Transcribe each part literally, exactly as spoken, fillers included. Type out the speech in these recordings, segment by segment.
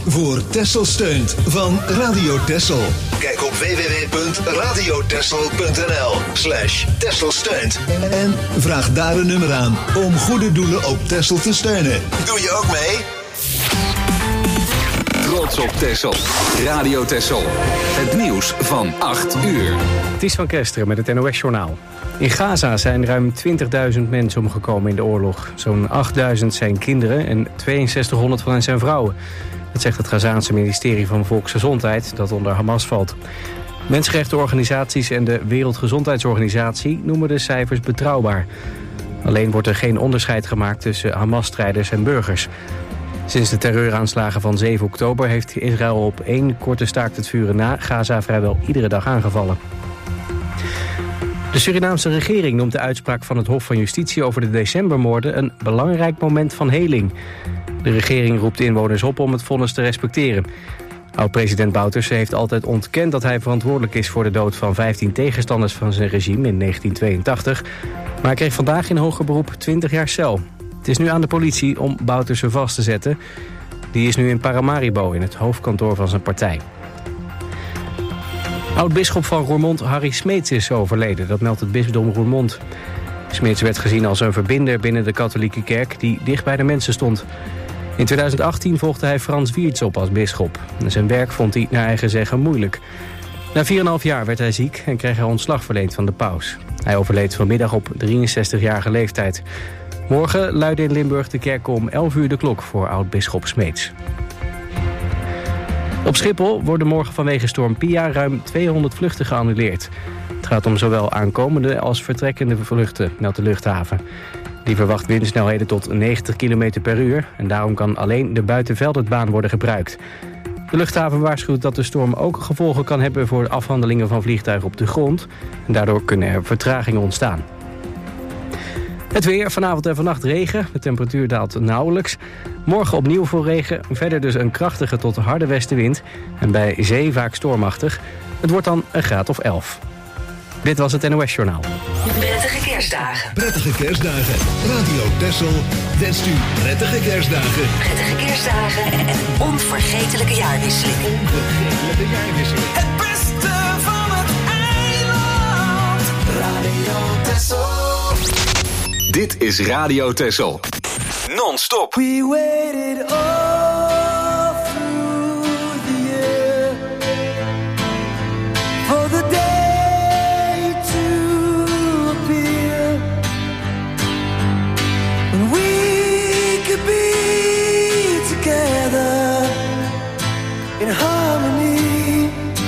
voor Texel Steunt van Radio Texel. Kijk op w w w punt radiotexel punt n l slash Texel Steunt en vraag daar een nummer aan om goede doelen op Texel te steunen. Doe je ook mee? Trots op Texel. Radio Texel. Het nieuws van acht uur. Het is van Kesteren met het N O S-journaal. In Gaza zijn ruim twintigduizend mensen omgekomen in de oorlog. Zo'n achtduizend zijn kinderen en tweeënzestighonderd van hen zijn vrouwen. Dat zegt het Gazaanse ministerie van Volksgezondheid dat onder Hamas valt. Mensenrechtenorganisaties en de Wereldgezondheidsorganisatie noemen de cijfers betrouwbaar. Alleen wordt er geen onderscheid gemaakt tussen Hamas-strijders en burgers. Sinds de terreuraanslagen van zeven oktober heeft Israël op één korte staakt het vuren na Gaza vrijwel iedere dag aangevallen. De Surinaamse regering noemt de uitspraak van het Hof van Justitie over de decembermoorden een belangrijk moment van heling. De regering roept de inwoners op om het vonnis te respecteren. Oud-president Bouterse heeft altijd ontkend dat hij verantwoordelijk is voor de dood van vijftien tegenstanders van zijn regime in negentien tweeëntachtig. Maar hij kreeg vandaag in hoger beroep twintig jaar cel. Het is nu aan de politie om Bouterse vast te zetten. Die is nu in Paramaribo, in het hoofdkantoor van zijn partij. Oud-bisschop van Roermond Harry Smeets is overleden, dat meldt het bisdom Roermond. Smeets werd gezien als een verbinder binnen de katholieke kerk die dicht bij de mensen stond. In tweeduizend achttien volgde hij Frans Wiertz op als bisschop. Zijn werk vond hij naar eigen zeggen moeilijk. Na vier en een half jaar werd hij ziek en kreeg hij ontslag verleend van de paus. Hij overleed vanmiddag op drieënzestigjarige leeftijd. Morgen luidde in Limburg de kerk om elf uur de klok voor oud-bisschop Smeets. Op Schiphol worden morgen vanwege storm Pia ruim tweehonderd vluchten geannuleerd. Het gaat om zowel aankomende als vertrekkende vluchten, meldt de luchthaven. Die verwacht windsnelheden tot negentig kilometer per uur en daarom kan alleen de buitenveldbaan worden gebruikt. De luchthaven waarschuwt dat de storm ook gevolgen kan hebben voor de afhandelingen van vliegtuigen op de grond. En daardoor kunnen er vertragingen ontstaan. Het weer, vanavond en vannacht regen. De temperatuur daalt nauwelijks. Morgen opnieuw voor regen. Verder dus een krachtige tot harde westenwind. En bij zee vaak stormachtig. Het wordt dan een graad of elf. Dit was het N O S-journaal. Prettige kerstdagen. Prettige kerstdagen. Radio Texel wenst u prettige kerstdagen. Prettige kerstdagen en een onvergetelijke jaarwisseling. Onvergetelijke jaarwisseling. Het beste van het eiland. Radio Texel. Dit is Radio Texel. Non-stop. We waited all through the year for the day to appear when we could be together in harmony.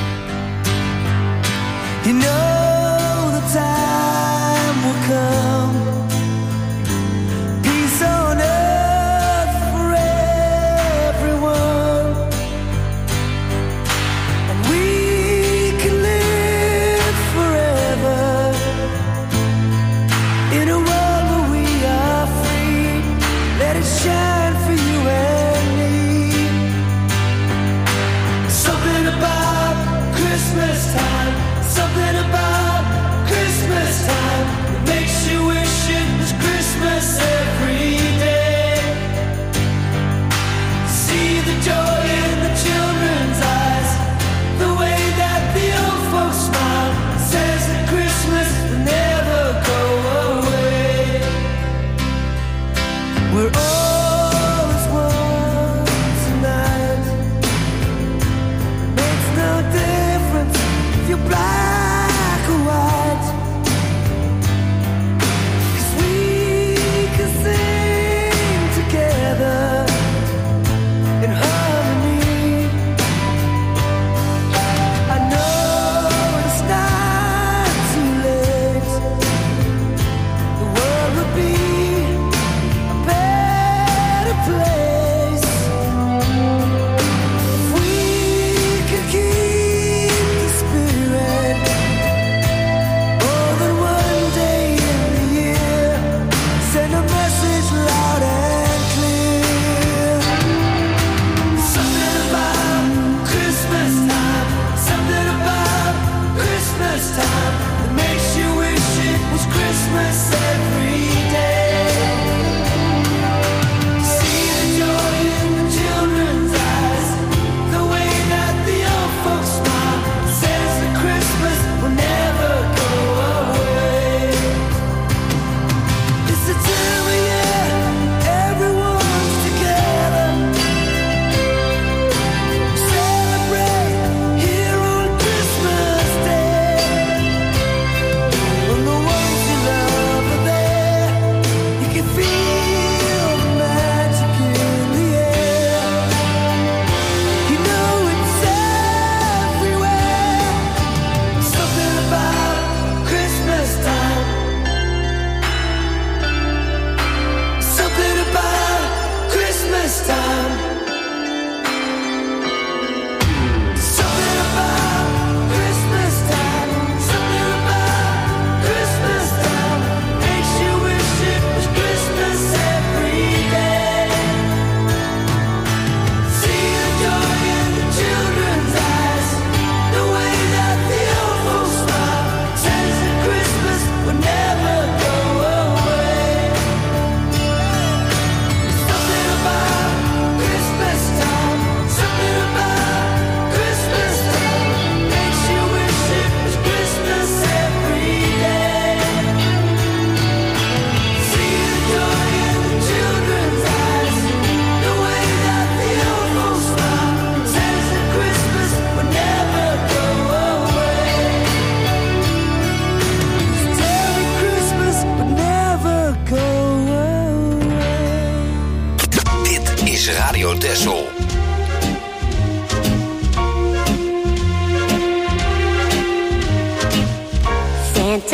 You know the time will come. Shine for you and me.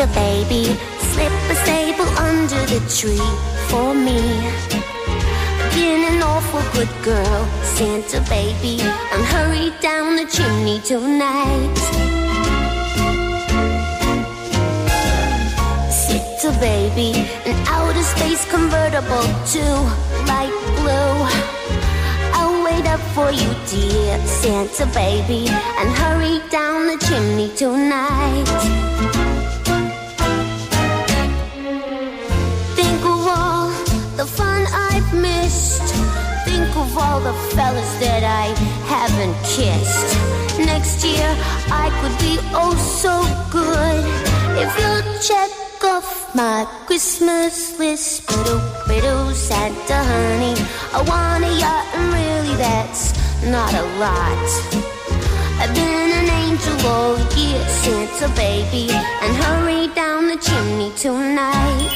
Santa baby, slip a sable under the tree for me. Been an awful good girl, Santa baby, and hurry down the chimney tonight. Santa baby, an outer space convertible to light blue. I'll wait up for you, dear Santa baby, and hurry down the chimney tonight. Think of all the fun I've missed. Think of all the fellas that I haven't kissed. Next year I could be oh so good if you'll check off my Christmas list. Biddle, Santa honey, I want a yacht and really that's not a lot. I've been an angel all year, Santa baby, and hurry down the chimney tonight.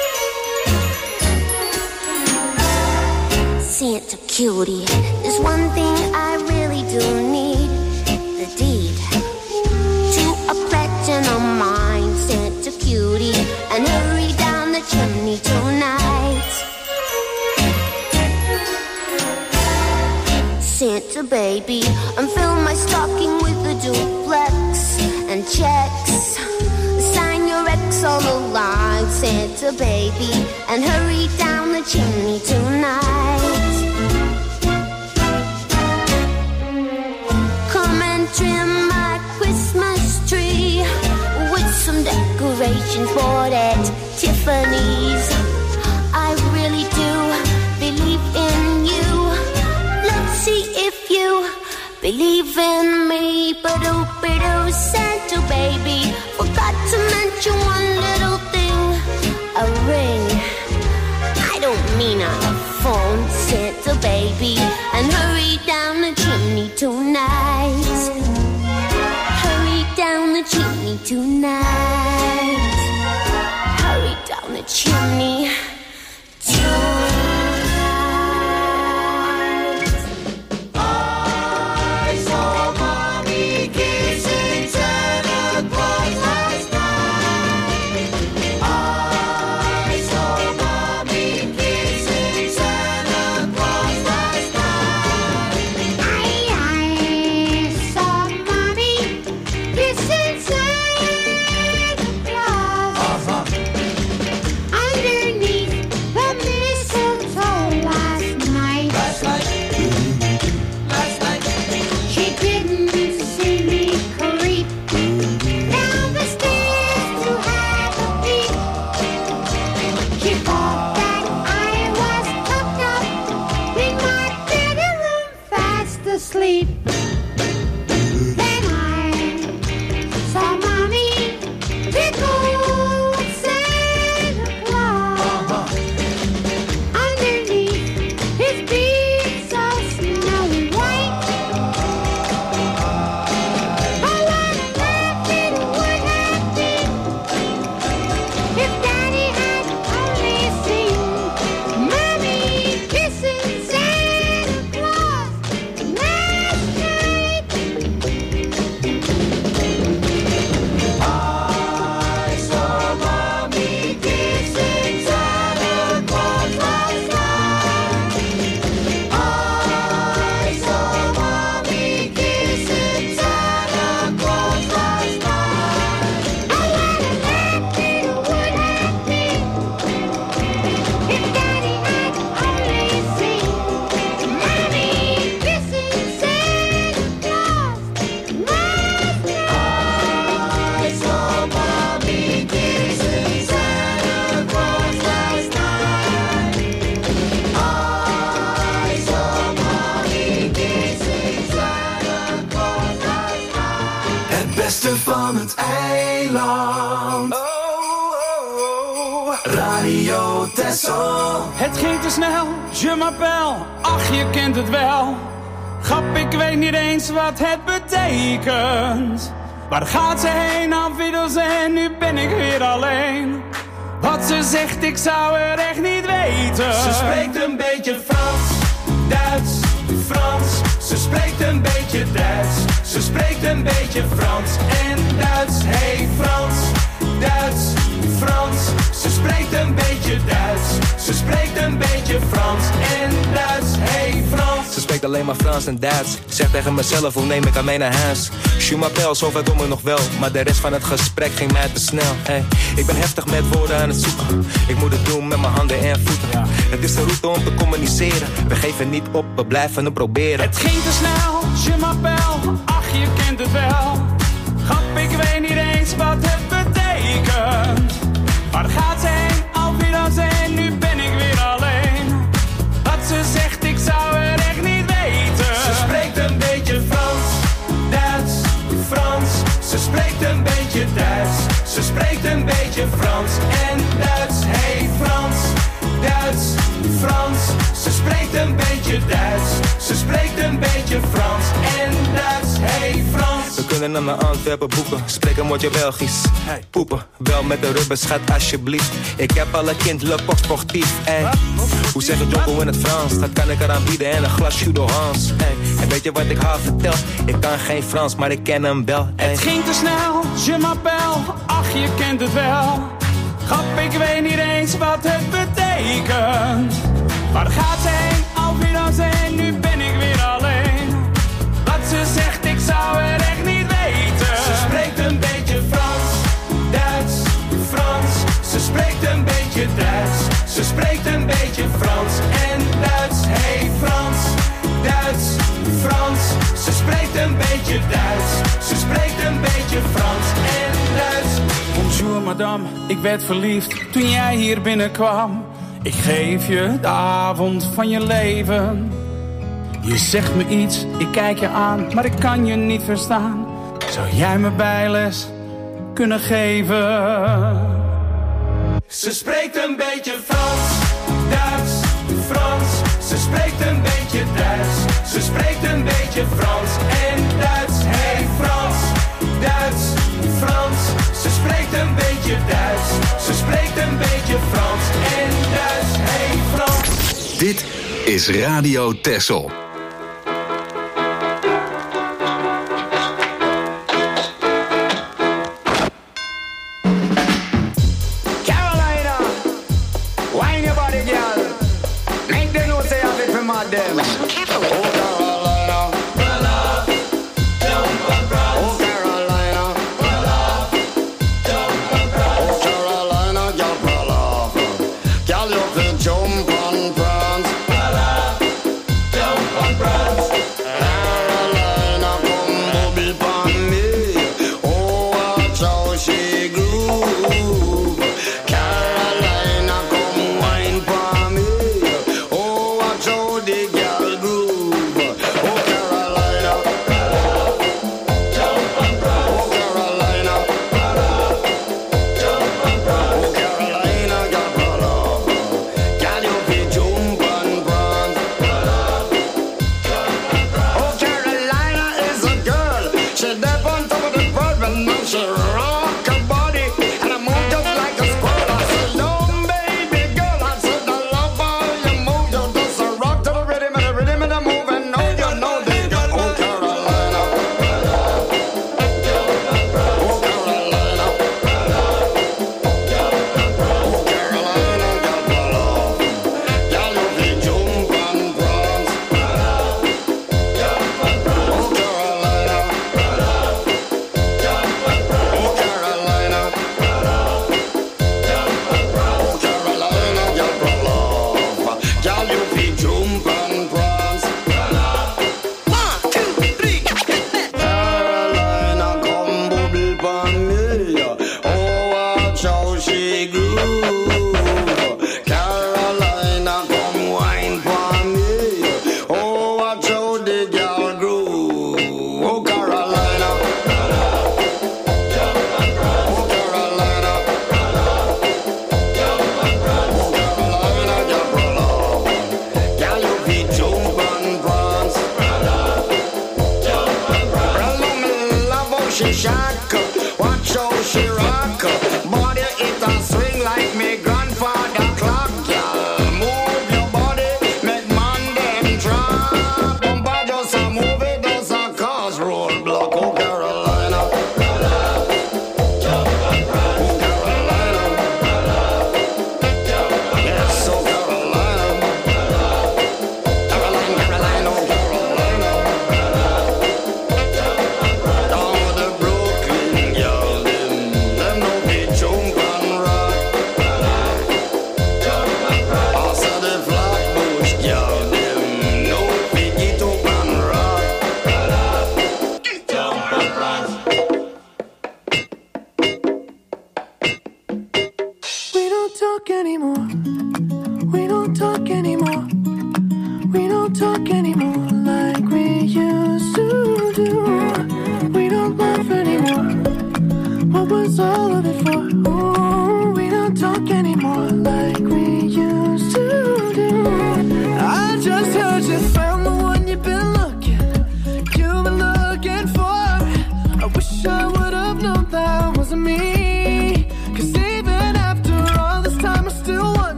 Santa cutie, there's one thing I really do need, the deed to a platinum mine, Santa cutie, and hurry down the chimney tonight. Santa baby, and fill my stocking with a duplex and checks. Sign your ex on the line, Santa baby, and hurry down the chimney tonight. Come and trim my Christmas tree with some decorations bought at Tiffany's. I really do believe in you. Let's see if you believe in me. Ba-do-ba-do, Santa baby, forgot to mention one little thing, a ring. I don't mean on a phone, Santa baby, and hurry down the chimney tonight. Hurry down the chimney tonight. Hurry down the chimney tonight. I saw Mommy kissing Santa Claus last night. I saw Mommy kissing Santa Claus last night. I, I saw Mommy kissing Santa Claus. Uh-huh. Underneath the mistletoe last night. Last night. Last night. She didn't see me creep down the stairs to have a peek. She thought that I was tucked up in my bedroom fast asleep. Then I saw Mommy tickle Santa Claus underneath his beard so snowy white. Oh, what a laugh it would have been if Daddy had only seen Mommy kissing Santa Claus last night. I saw Mommy kissing Santa Claus last night. I saw Mommy kissing Santa Claus last night. Oh, what a laugh it would have been if Daddy had only seen Mommy kissing Santa Claus last night. I saw Mommy kissing Santa Claus last night. I saw Mommy kissing Santa Claus last night. Het beste van het eiland. Radio Texel. Het ging te snel, je m'appelle, ach je kent het wel. Grap, ik weet niet eens wat het betekent. Waar gaat ze heen, aanviddels en nu ben ik weer alleen. Wat ze zegt, ik zou het echt niet weten. Ze spreekt een beetje Frans, Duits, Frans. Ze spreekt een beetje Duits. Ze spreekt een beetje Frans en Duits. Hey Frans, Duits, alleen maar Frans en Duits. Zeg tegen mezelf, hoe neem ik aan mij naar huis? Je m'appelle, zover kom ik nog wel. Maar de rest van het gesprek ging mij te snel. Hey, ik ben heftig met woorden aan het zoeken. Ik moet het doen met mijn handen en voeten. Ja. Het is de route om te communiceren. We geven niet op, we blijven het proberen. Het ging te snel, je m'appelle. Ach, je kent het wel. Grap, ik weet niet eens wat het betekent. Waar gaat ze heen? Al wie dan zijn, nu ben ik weer alleen. Wat ze zegt, ik zou het echt niet weten. Ze spreekt een beetje Frans, Duits, Frans. Ze spreekt een beetje Duits. Ze spreekt een beetje Frans en Duits. Hey Frans, Duits, Frans. Ze spreekt een beetje Duits. Ze spreekt een beetje Frans en Duits. Hey Frans. We kunnen naar mijn Antwerpen boeken. Spreek een woordje Belgisch. Hey, poepen, wel met de rubber, schat alsjeblieft. Ik heb alle kind, le pop sportief. Hey. Hoe zeg je Jocko in het Frans? Dat kan ik eraan bieden en een glas Jus d'Orange. Hey. En weet je wat ik haar vertel? Ik kan geen Frans, maar ik ken hem wel. Hey. Het ging te snel, je m'appelle. Ach, je kent het wel. Grap, ik weet niet eens wat het betekent. Waar gaat ze heen? Al wie dan zijn, nu ben ik weer alleen. Wat ze zegt, ik zou het echt niet weten. Ze spreekt een beetje Frans, Duits, Frans. Ze spreekt een beetje Duits. Ze spreekt een beetje Frans en Duits. Hey Frans, Duits, Frans. Ze spreekt een beetje Duits. Ze spreekt een beetje Frans en Duits. Bonjour madame, ik werd verliefd toen jij hier binnenkwam. Ik geef je de avond van je leven. Je zegt me iets, ik kijk je aan, maar ik kan je niet verstaan. Zou jij me bijles kunnen geven? Ze spreekt een beetje Frans, Duits, Frans. Ze spreekt een beetje Duits. Ze spreekt een beetje Frans en Duits. Hey Frans, Duits, Frans. Ze spreekt een beetje Duits. Ze spreekt een beetje Frans en Duits. Hey Frans. Dit is Radio Texel.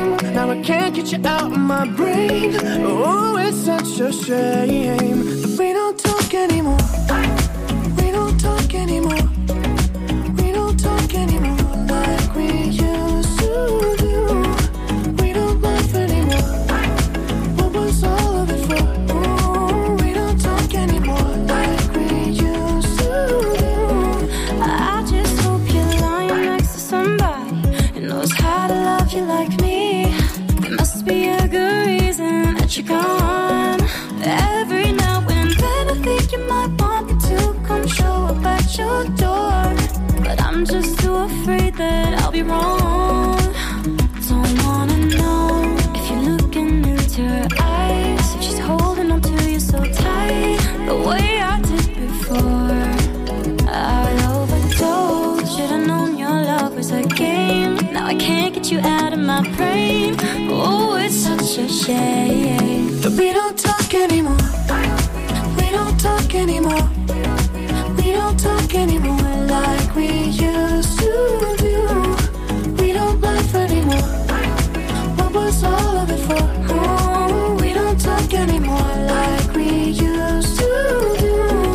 game. Now I can't get you out of my brain. Oh, it's such a shame that we don't talk anymore. We don't talk anymore. We don't talk anymore like we used to do. We don't laugh anymore. What was all of it for? Oh, we don't talk anymore like we used to do. I just hope you're lying next to somebody who knows how to love you like me. There must be a good reason that you're gone. Every now and then I think you might want me to come show up at your door, but I'm just too afraid that I'll be wrong. Don't wanna know if you're looking into her eyes, if she's holding on to you so tight, the way I did before. I overdosed, should've known your love was a game. Now I can't get you out of my brain. Oh, it's such a shame that we don't talk anymore. We don't talk anymore. We don't talk anymore like we used to do. We don't laugh anymore. What was all of it for? Oh, we don't talk anymore like we used to do.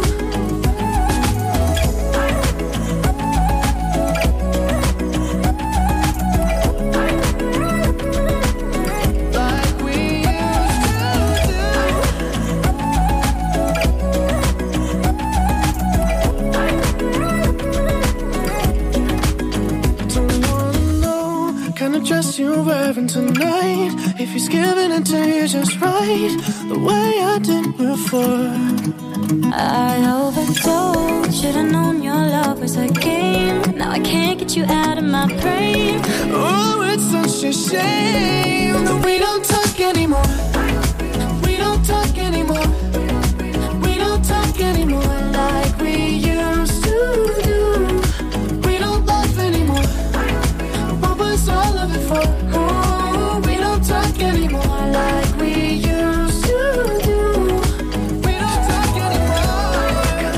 Dress you're wearing tonight, if he's giving it to you just right, the way I did before. I overdosed, should've known your love was a game. Now I can't get you out of my brain. Oh, it's such a shame that we don't talk anymore. We don't talk anymore. We don't talk anymore like we used to do. We don't laugh anymore. What was all of it for? Oh, we don't talk anymore like we used to do. We don't talk anymore.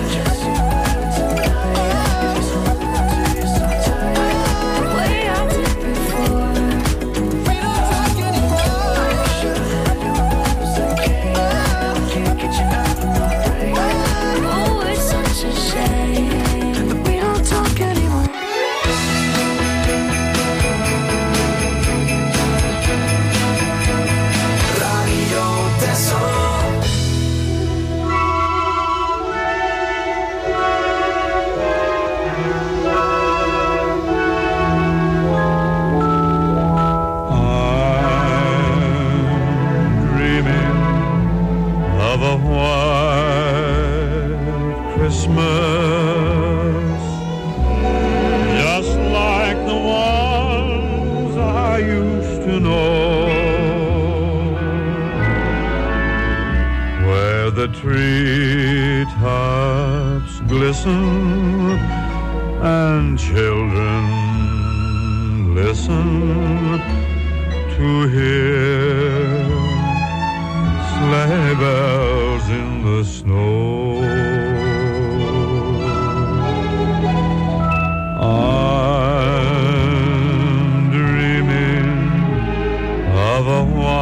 The way I did before. We don't talk anymore. Can't get you out of my brain. Oh, it's such a shame that we don't talk anymore. Of a white Christmas, just like the ones I used to know, where the treetops glisten and children listen to hear sleigh bells in the snow. I'm dreaming of a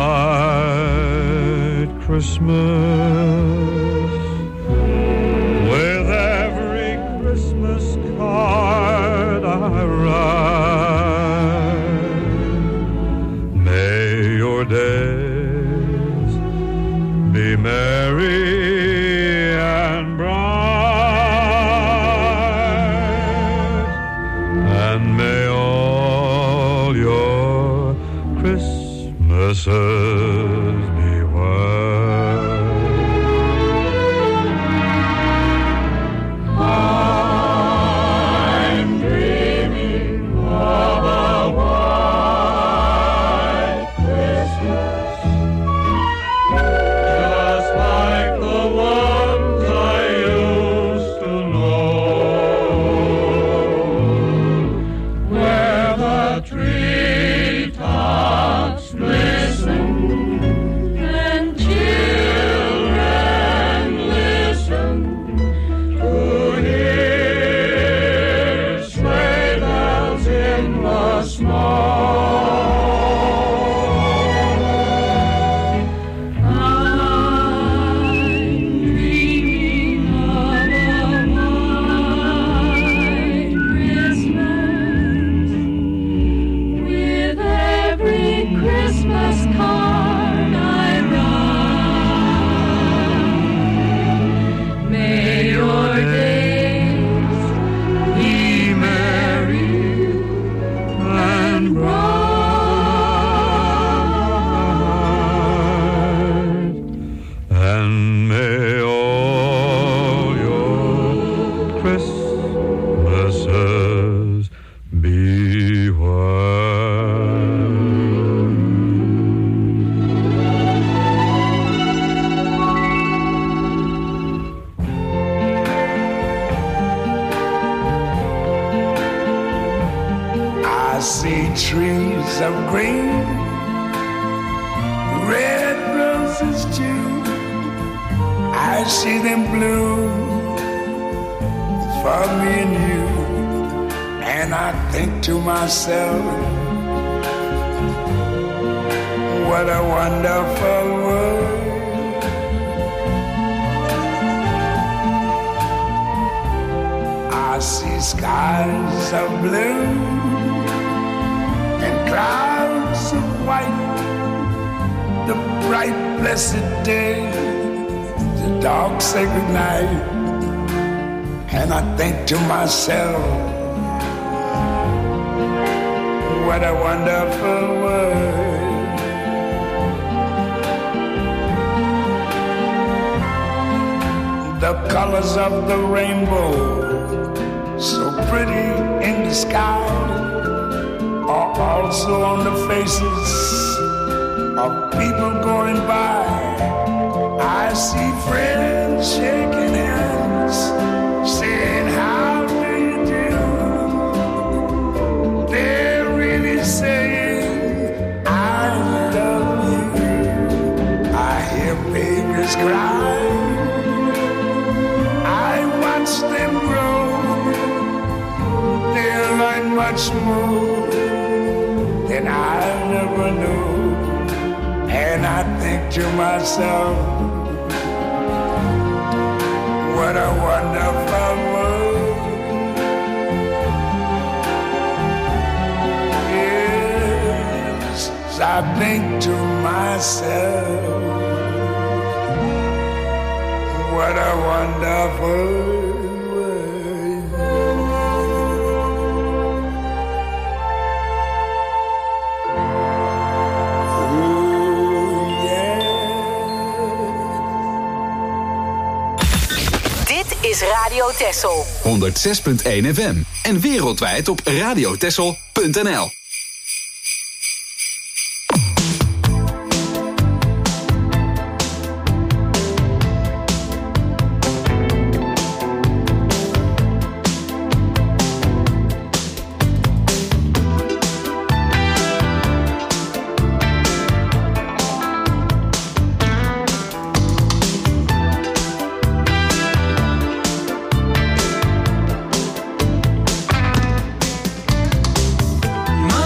white Christmas, with every Christmas card I write. May your days be merry and bright, and may all your Christmases be white. I'm dreaming of a white Christmas, just like the ones I used to know, where the treetops glisten and green, red roses too. I see them bloom for me and you, and I think to myself, what a wonderful world. I see skies of blue and clouds of white, the bright blessed day, the dark sacred night, and I think to myself, what a wonderful world. The colors of the rainbow, so pretty in the sky, are also on the faces of people going by. I see friends shaking hands, saying, how do you do? They're really saying, I love you. I hear babies cry, I watch them grow, they'll learn much more than I never knew. And I think to myself, what a wonderful world. Yes, I think to myself, what a wonderful world. Is Radio Texel. honderd zes punt één F M en wereldwijd op radiotexel punt n l. My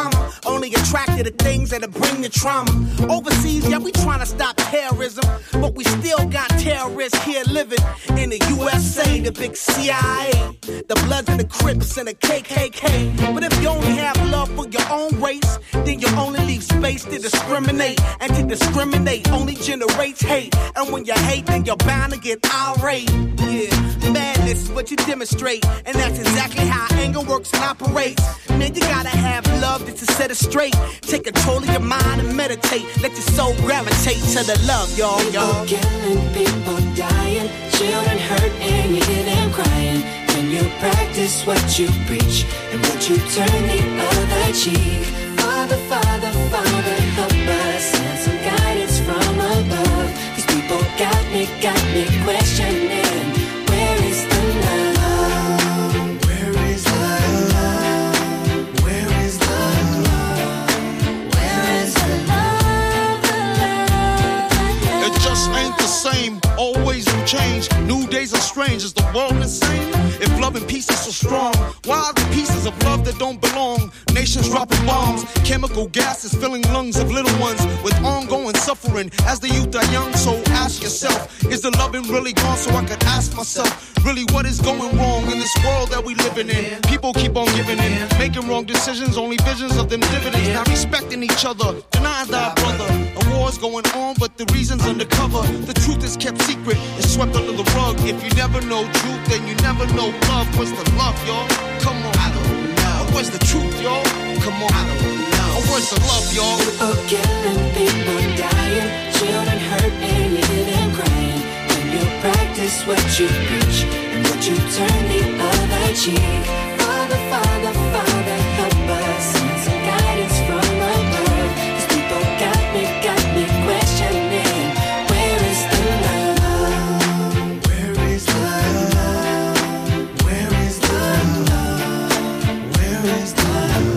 karma. Only attracted to things that'll bring the trauma. Overseas, yeah, we trying to stop terrorism, but we still got terrorists here living in the U S A, the big C I A, the Bloods and the Crips and the K K K. But if you only have love for your own race, then you only leave space to discriminate. And to discriminate only generates hate. And when you hate, then you're bound to get irate. Yeah, madness is what you demonstrate, and that's exactly how anger works and operates. Man, you gotta have love just to set it straight. Take control of your mind and meditate. Let your soul gravitate to the love, y'all, y'all. People killing, people dying, children hurt and you hear them crying. When you practice what you preach, and would you turn the other cheek? Father, Father, Father, help us, send some guidance from above. These people got me, got me questioning, where is the love? Where is the love? Where is the love? Where is the love, the love, the love? It just ain't the same, always new change. New days are strange, is the world insane? If love and peace is so strong, why are the pieces of love that don't belong? Nations dropping bombs, chemical gases filling lungs of little ones with ongoing suffering as the youth are young. So ask yourself, is the loving really gone? So I could ask myself, really what is going wrong in this world that we living in? People keep on giving in, making wrong decisions, only visions of them dividends. Not respecting each other, denying thy brother. A war's going on, but the reason's undercover. The truth is kept secret, it's swept under the rug. If you never know truth, then you never know love. Where's the love, y'all? Come on. I don't know. Where's the truth, y'all? Come on. I don't know. Where's the love, y'all? People killing, people dying, children hurt and you hear them crying. When you practice what you preach, and would you turn the other cheek? Father, Father, Father, help us, send some guidance from above. These people got me, got me questioning, where is the love? Where is the love? Where is the love? Where is the love?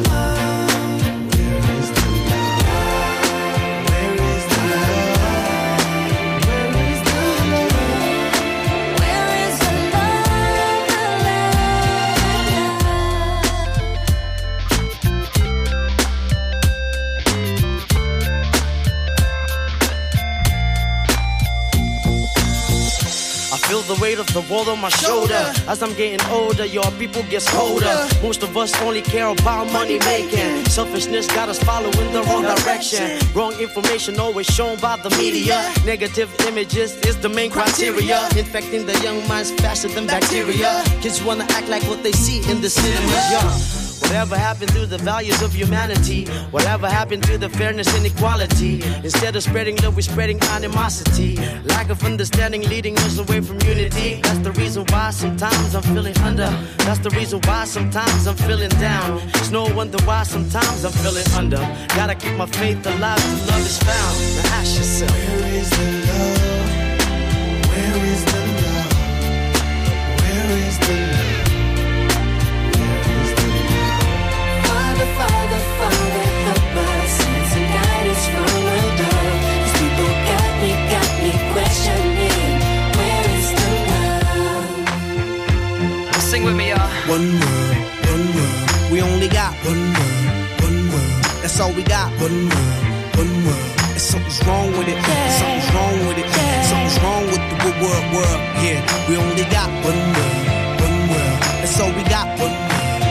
Feel the weight of the world on my shoulder. As I'm getting older, your people get colder. Most of us only care about money making. Selfishness got us following the wrong direction. Wrong information always shown by the media. Negative images is the main criteria. Infecting the young minds faster than bacteria. Kids wanna act like what they see in the cinemas, yeah. Whatever happened to the values of humanity? Whatever happened to the fairness and equality? Instead of spreading love, we're spreading animosity. Lack of understanding leading us away from unity. That's the reason why sometimes I'm feeling under. That's the reason why sometimes I'm feeling down. It's no wonder why sometimes I'm feeling under. Gotta keep my faith alive till love is found. Now ask yourself, where is the love? Where is the love? Where is the love? Father, Father, help us, send some guidance from above. These people got me, got me questioning, where is the love? sing with me, y'all. One world, one world, we only got one world, one world. That's all we got. One world, one world. And something's wrong with it. Yeah. Something's wrong with it. Yeah. Something's wrong with the good world, world. Yeah, we only got one world, one world. That's all we got. One world.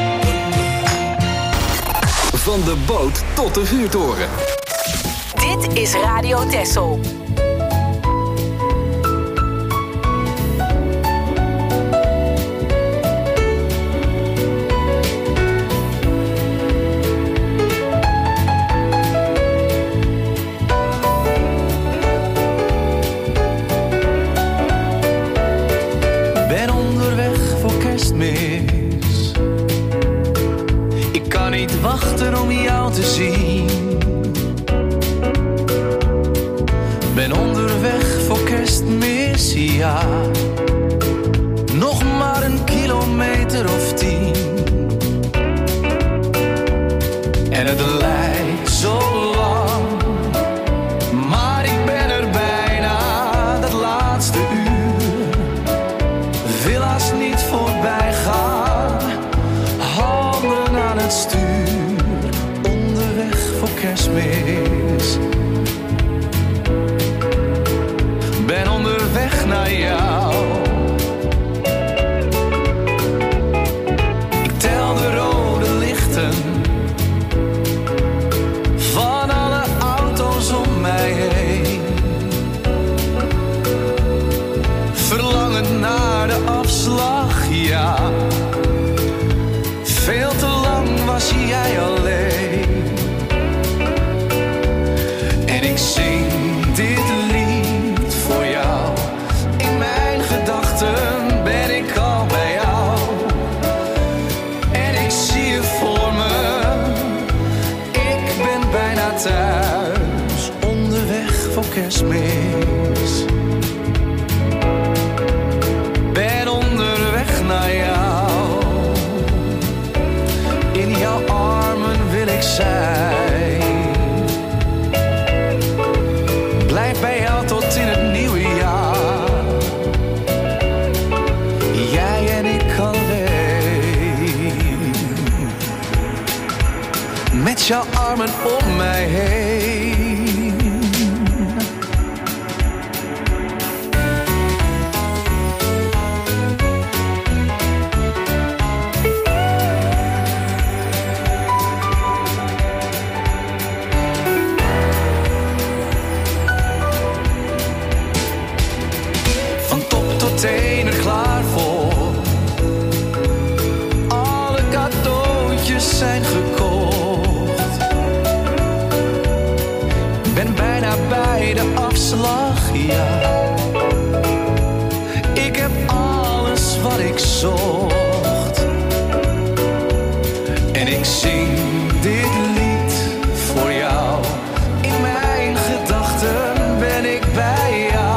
Van de boot tot de vuurtoren. Dit is Radio Texel. Ben onderweg voor Kerstmis. Ik kan niet wachten om jou te zien. Ben onderweg voor Kerstmis, ja. Nog maar een kilometer of tien. En het lijkt zo lang, maar ik ben er bijna. Dat laatste uur wil haast niet voorbij gaan. Handen aan het stuur, kerstmis. Ben onderweg naar jou. Ik tel de rode lichten van alle auto's om mij heen. Verlangen naar de afslag, ja. Veel te lang was jij alleen. En ik zing dit lied voor jou. In mijn gedachten ben ik al bij jou. En ik zie je voor me. Ik ben bijna thuis. Onderweg voor kerstmis. Ben onderweg naar jou. In jouw armen wil ik zijn. Blijf bij jou tot in het nieuwe jaar. Jij en ik alleen. Met jouw armen om mij heen. Teen er klaar voor. Alle cadeautjes zijn gekocht. Ben bijna bij de afslag, ja. Ik heb alles wat ik zocht. En ik zing dit lied voor jou. In mijn gedachten ben ik bij jou.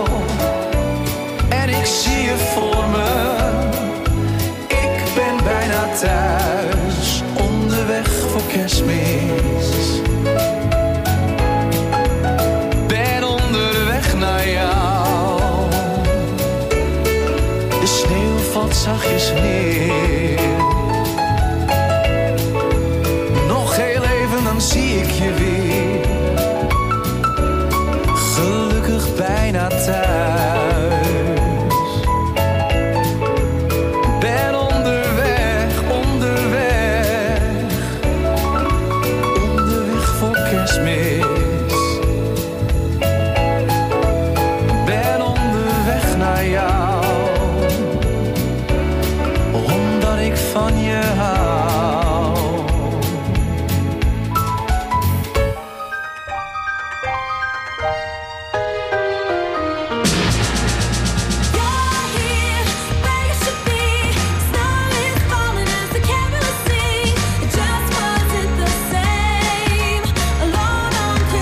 Ik zie je voor me, ik ben bijna thuis, onderweg voor kerstmis. Ben onderweg naar jou. De sneeuw valt zachtjes neer. Nog heel even, dan zie ik je weer. Gelukkig bijna thuis. Ben onderweg naar jou, omdat ik van je hou. Just wasn't the same. Alone on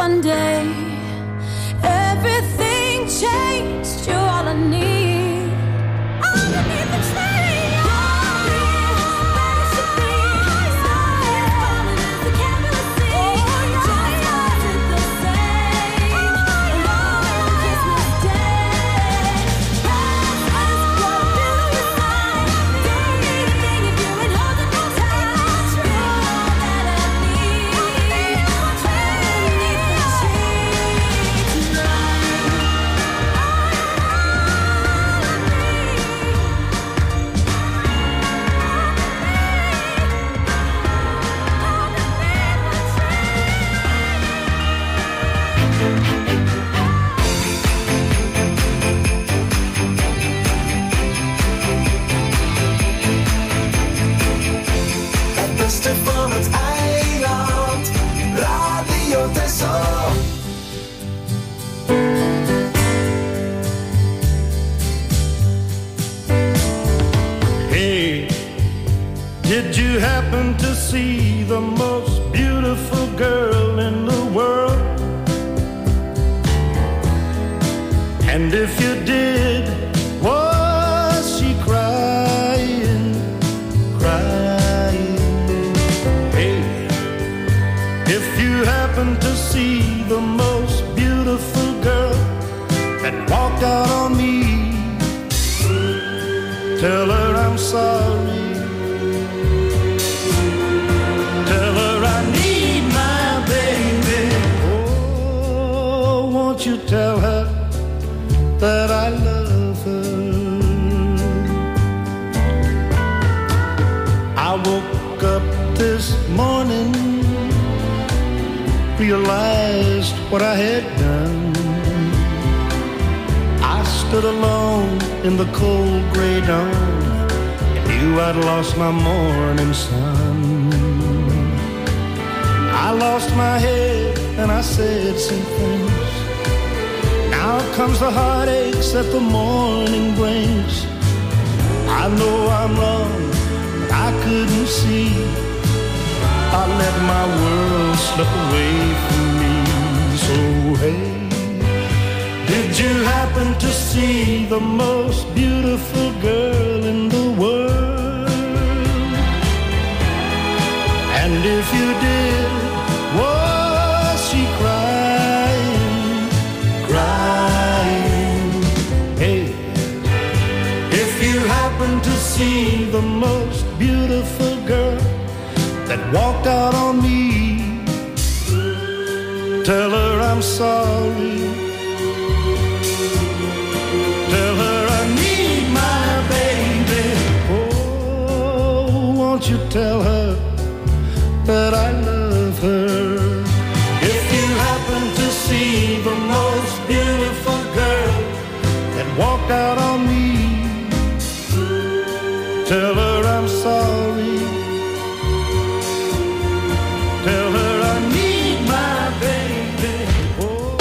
one day everything changed. You're all I need. Underneath the tree. Van het eiland, Radio Texel. Hey, did you happen to see the most beautiful girl in the world? And if you did, was she crying, crying? If you happen to see the most beautiful girl that walked out on me, tell her I'm sorry. Tell her I need my baby. Oh, won't you tell her that I love her? I woke up this morning, realized what I had done. I stood alone in the cold gray dawn and knew I'd lost my morning sun. I lost my head and I said some things. Now comes the heartaches that the morning brings. I know I'm wrong, but I couldn't see. I let my world slip away from me. So hey, did you happen to see the most beautiful girl in the world? And if you did, was she crying, crying? Hey, if you happen to see the most beautiful girl that walked out on me, tell her I'm sorry. Tell her I need my baby. Oh, won't you tell her that I love her? If you happen to see the most beautiful girl that walked out on me, tell her I'm sorry. Tell her I need my baby. Oh.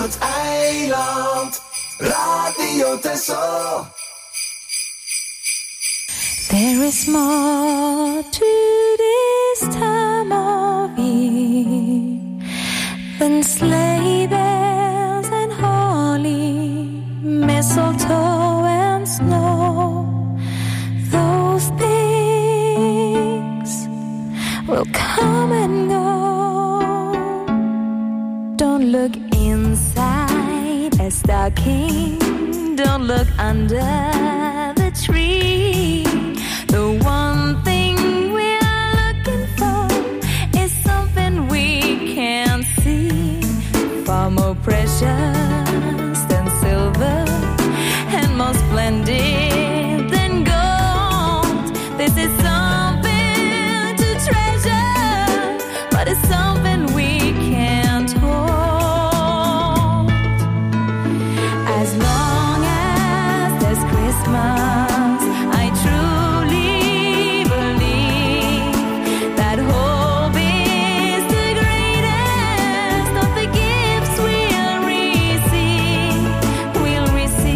het eiland. Radio Texel. There is more to this time of year than sleigh bells and holly, mistletoe and snow. Those things will come and go. Don't look inside a stocking. Don't look under the tree. The one thing we're looking for is something we can't see. Far more precious than silver and more splendid than gold. This is something to treasure, but it's something we can't hold. As long as there's Christmas, I truly believe that hope is the greatest of the gifts we'll receive, we'll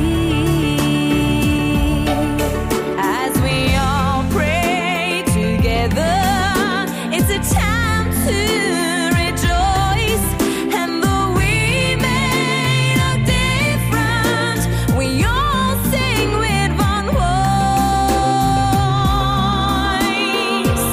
receive. As we all pray together, it's a time to rejoice. And though we may look different, we all sing with one voice.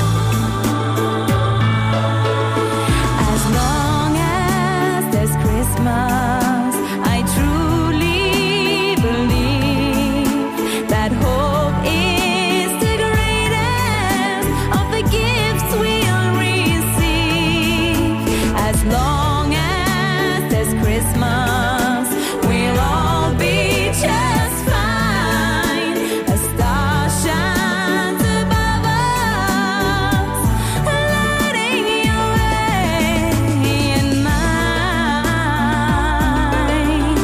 As long as there's Christmas, I truly believe that hope is the greatest of the gifts we'll receive. As long as there's Christmas, we'll all be just fine. A star shines above us, lighting your way and mine.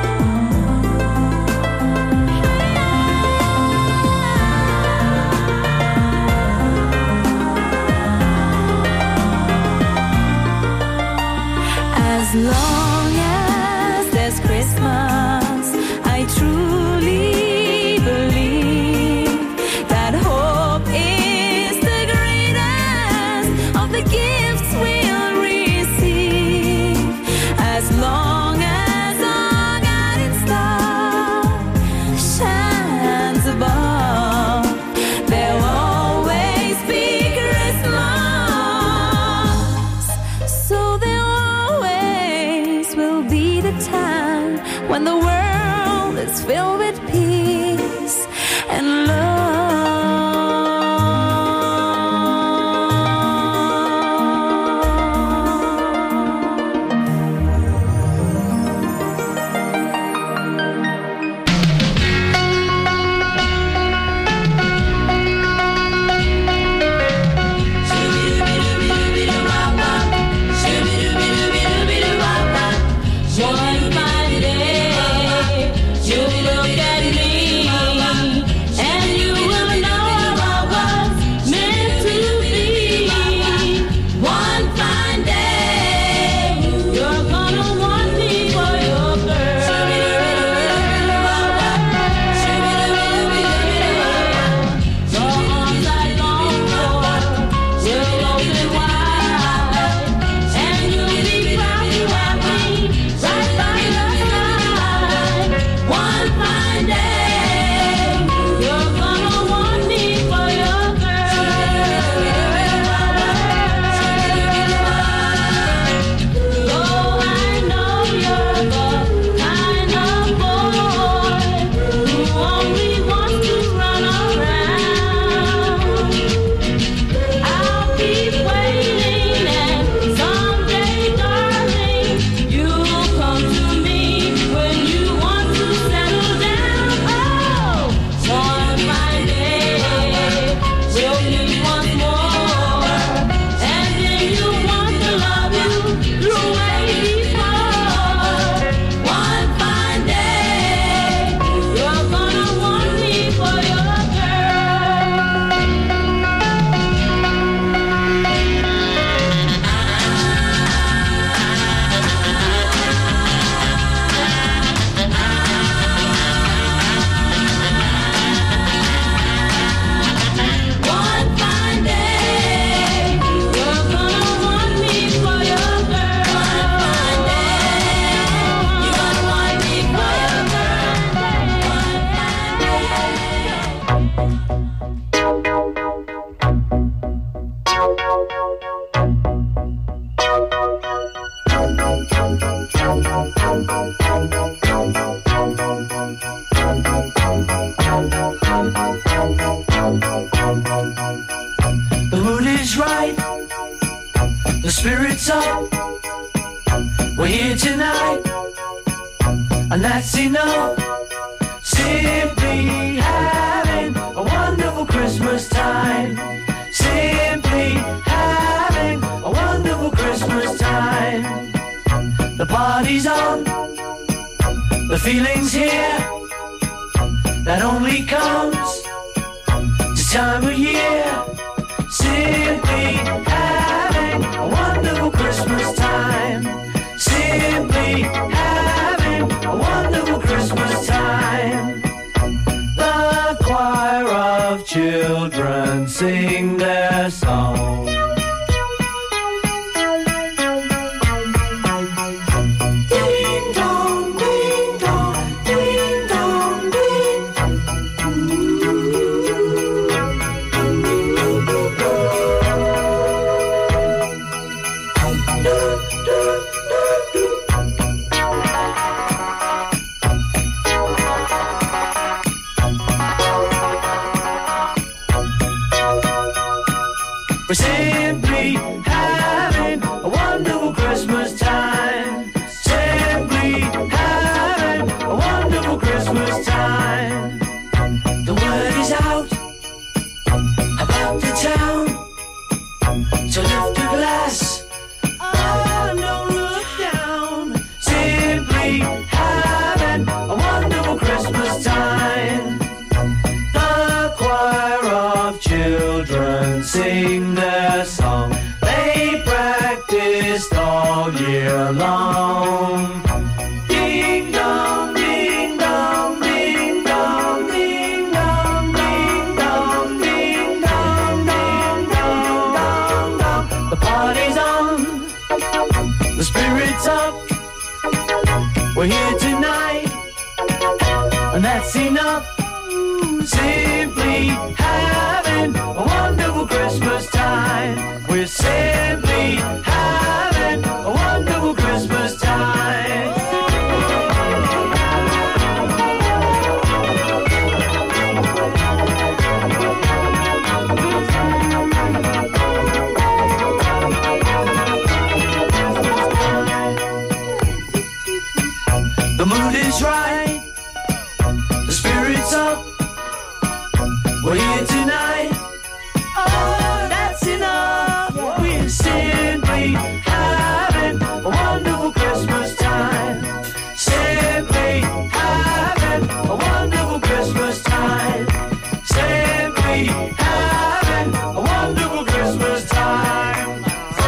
As long as there's Christmas, I truly believe that hope is the greatest of the gifts we'll receive. As long as our guiding star shines above, there'll always be Christmas. So there always will be the time when the world is filled with peace and One fine day, you'll look at it The mood is right, the spirit's up. We're here tonight, and that's enough. Simply having a wonderful Christmas time. Simply having a wonderful Christmas time. The party's on, the feeling's here. That only comes this time of year. Simply having a wonderful Christmas time. Simply having a wonderful Christmas time. The choir of children sing their song. Ding dong, ding dong, ding dong, ding. We're simply having a wonderful Christmas time. Simply having a wonderful Christmas time. The word is out about the town, so lift a glass, oh, don't look down. Simply having a wonderful Christmas time. The choir of children sing their song. They practiced all year long. Ding dong, ding dong, ding dong, ding dong, ding dong, ding dong, ding dong, dong, dong. The party's on, the spirit's up. We're here tonight, and that's enough. Simply having a wonderful Christmas time. We're simply having a wonderful Christmas time. The mood is right, the spirit's up. We're here tonight, oh, that's enough. We're simply having a wonderful Christmas time. Simply having a wonderful Christmas time. Simply having a wonderful Christmas time.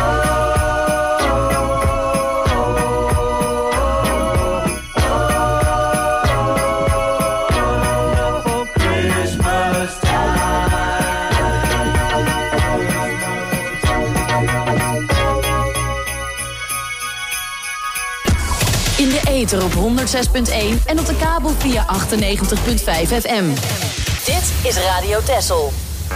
In de ether op honderdzes punt één en op de kabel via achtennegentig punt vijf F M. Dit is Radio Texel.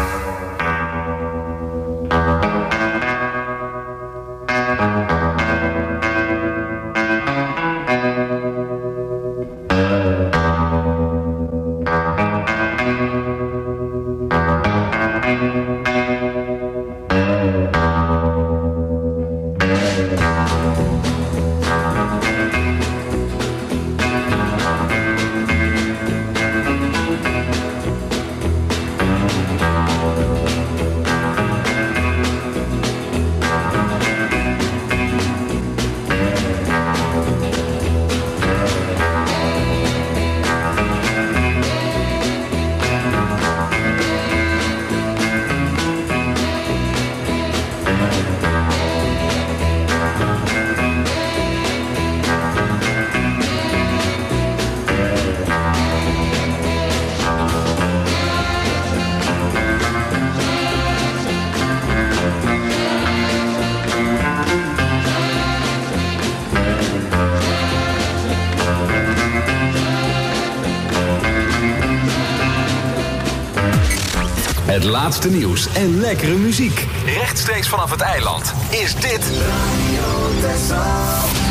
Het laatste nieuws en lekkere muziek. Rechtstreeks vanaf het eiland is dit... Radio Texel.